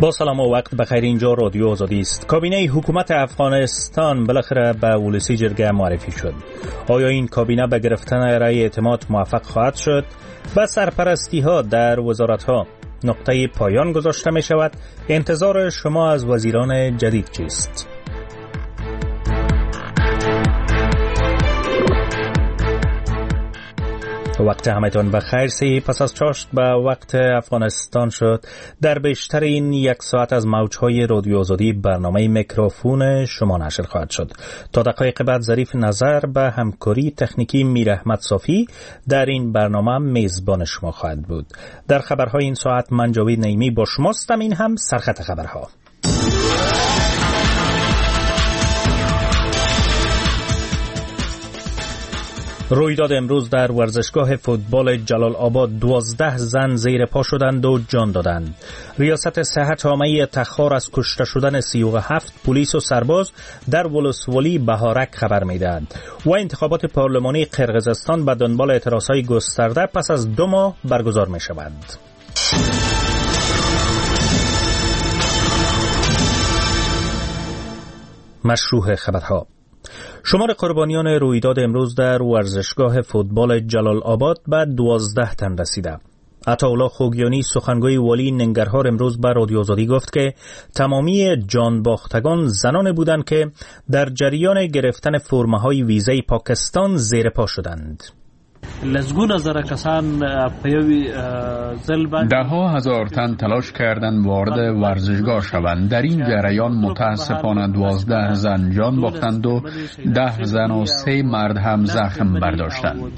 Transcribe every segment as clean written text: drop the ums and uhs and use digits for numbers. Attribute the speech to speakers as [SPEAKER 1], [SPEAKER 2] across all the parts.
[SPEAKER 1] با سلام و وقت بخیر. اینجا رادیو آزادی است. کابینه حکومت افغانستان بالاخره به ولسی جرگه معرفی شد. آیا این کابینه به گرفتن رأی اعتماد موفق خواهد شد؟ به سرپرستی ها در وزارت ها نقطه پایان گذاشته می شود؟ انتظار شما از وزیران جدید چیست؟ وقت همتان بخیر. پس از چاشت به وقت افغانستان شد. در بیشتر این یک ساعت از موجهای رادیو آزادی برنامه میکروفون شما نشر خواهد شد. تا دقایق بعد ظریف نظر به همکاری تکنیکی میر احمد صافی در این برنامه میزبان شما خواهد بود. در خبرهای این ساعت من جاوید نعیمی با شماستم. این هم سرخط خبرها. رویداد امروز در ورزشگاه فوتبال جلال آباد 12 زن زیر پا شدند و جان دادند. ریاست صحت عامه تخار از کشته شدن 37 پلیس و سرباز در ولسوالی بهارک خبر می‌دهد و انتخابات پارلمانی قرقیزستان به دنبال اعتراضهای گسترده پس از 2 ماه برگزار می‌شود. مشروع خبرها. شمار قربانیان رویداد امروز در ورزشگاه فوتبال جلال آباد به 12 تن رسیده. عطاالله خوگیانی سخنگوی والی ننگرهار امروز به رادیو آزادی گفت که تمامی جانباختگان زنان بودند که در جریان گرفتن فرمه‌های ویزای پاکستان زیر پا شدند.
[SPEAKER 2] ده‌ها هزار تن تلاش کردند وارد ورزشگاه شوند. در این جریان متاسفانه 12 زن جان باختند و 10 زن و 3 مرد هم زخم برداشتند.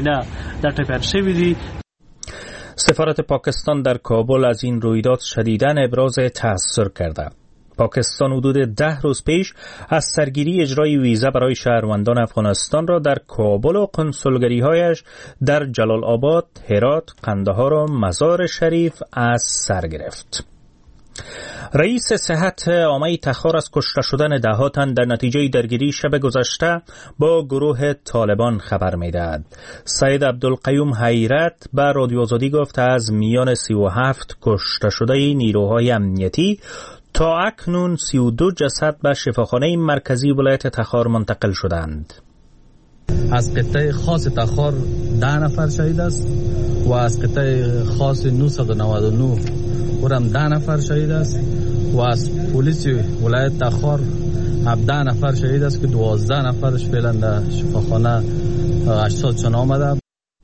[SPEAKER 1] سفارت پاکستان در کابل از این رویداد شدیداً ابراز تأثیر کرده. پاکستان حدود 10 روز پیش از سرگیری اجرای ویزا برای شهروندان افغانستان را در کابل و کنسولگری‌هایش در جلال آباد، هرات، قندهار و مزار شریف از سر گرفت. رئیس صحت عامه تخار از کشته شدن 10 تن در نتیجه درگیری شب گذشته با گروه طالبان خبر می‌دهد. سید عبدالقیوم حیرت به رادیو آزادی گفت از میان 37 کشته شده نیروهای امنیتی تا اکنون 32 جسد به شفاخانه مرکزی ولایت تخار منتقل شدند.
[SPEAKER 3] از قطعه خاص تخار 10 نفر شهید است و از قطعه خاص 999 اونم 10 نفر شهید است و از پلیس ولایت تخار 17 نفر شهید است که 12 نفرش فعلا در شفاخانه اجسادشان آمده.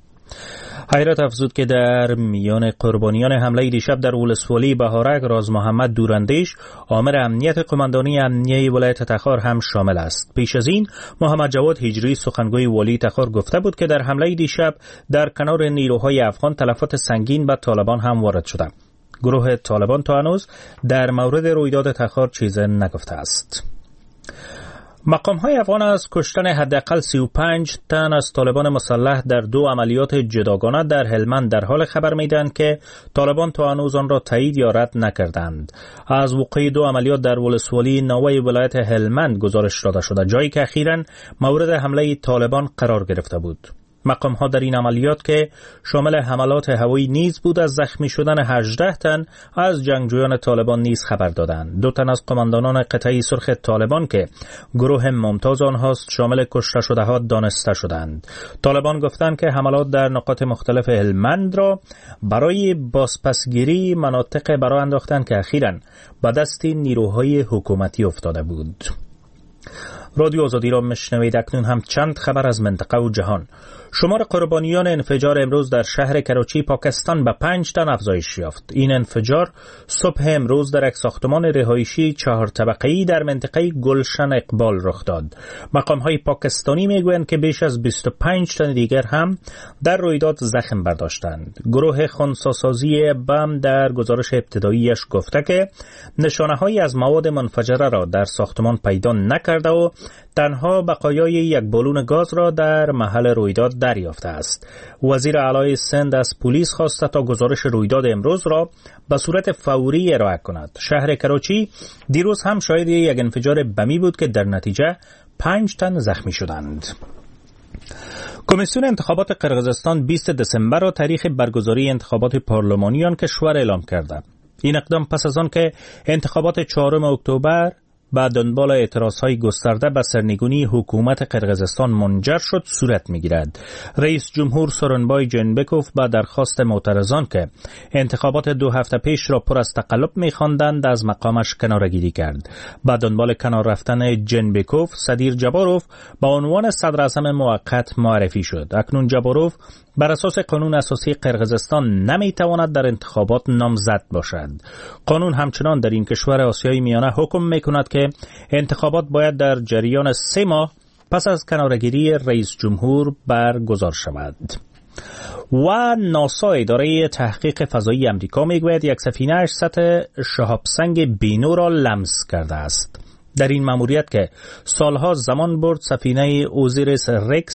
[SPEAKER 1] حیرت افزود که در میان قربانیان حمله دیشب در ولسوالی بهارک راز محمد دوراندیش آمر امنیت قماندانی امنیه ولایت تخار هم شامل است. پیش از این محمد جواد هجری سخنگوی والی تخار گفته بود که در حمله دیشب در کنار نیروهای افغان تلفات سنگین به طالبان هم وارد شده. گروه طالبان تا هنوز در مورد رویداد تخار چیزی نگفته است. مقام‌های افغان از کشتن حداقل 35 تن از طالبان مسلح در 2 عملیات جداگانه در هلمند در حال خبر می‌دهند که طالبان تا هنوز آن را تایید یا رد نکردند. از وقوع 2 عملیات در ولسوالی نوای ولایت هلمند گزارش داده شده، جایی که اخیراً مورد حمله طالبان قرار گرفته بود. مقام‌ها در این عملیات که شامل حملات هوایی نیز بود از زخمی شدن 18 تن از جنگجویان طالبان نیز خبر دادند. 2 تن از قماندانان قطعه سرخ طالبان که گروه ممتاز آنهاست شامل کشته شده‌ها دانسته شدند. طالبان گفتند که حملات در نقاط مختلف هلمند را برای بازپسگیری مناطق برآ انداختند که اخیراً به دست نیروهای حکومتی افتاده بود. رادیو آزادی را میشنوید. اکنون هم چند خبر از منطقه و جهان. شمار قربانیان انفجار امروز در شهر کراچی پاکستان به 5 تن افزایش یافت. این انفجار صبح امروز در یک ساختمان رهایشی 4 طبقه‌ای در منطقه گلشن اقبال رخ داد. مقام‌های پاکستانی میگویند که بیش از 25 تن دیگر هم در رویداد زخم برداشتند. گروه خنثی‌سازی بم در گزارش ابتداییش گفته که نشانه‌هایی از مواد منفجره را در ساختمان پیدا نکرده و تنها بقایای یک بالون گاز را در محل رویداد دریافته است. وزیر اعلی سند از پلیس خواسته تا گزارش رویداد امروز را به صورت فوری ارائه کند. شهر کراچی دیروز هم شاهد یک انفجار بمی بود که در نتیجه 5 تن زخمی شدند. کمیسیون انتخابات قرقیزستان 20 دسامبر را تاریخ برگزاری انتخابات پارلمانی آن کشور اعلام کرده. این اقدام پس از آن که انتخابات 4 اکتبر با دنبال اعتراضهای گسترده به سرنگونی حکومت قرقیزستان منجر شد صورت می‌گیرد. رئیس جمهور سورونبای جنبکوف با درخواست معترضان که انتخابات 2 هفته پیش را پر از تقلب می‌خواندند از مقامش کناره‌گیری کرد. با دنبال کنار رفتن جنبکوف، صدیر جباروف با عنوان صدر اعظم موقت معرفی شد. اکنون جباروف بر اساس قانون اساسی قرقیزستان نمیتواند در انتخابات نامزد باشد. قانون همچنان در این کشور آسیای میانه حکم میکند که انتخابات باید در جریان 3 ماه پس از کناره‌گیری رئیس جمهور برگزار شود. و ناسا اداره تحقیق فضایی امریکا میگوید یک سفینه سطح شهابسنگ بینو را لمس کرده است. در این ماموریت که سالها زمان برد، سفینه اوزیریس رکس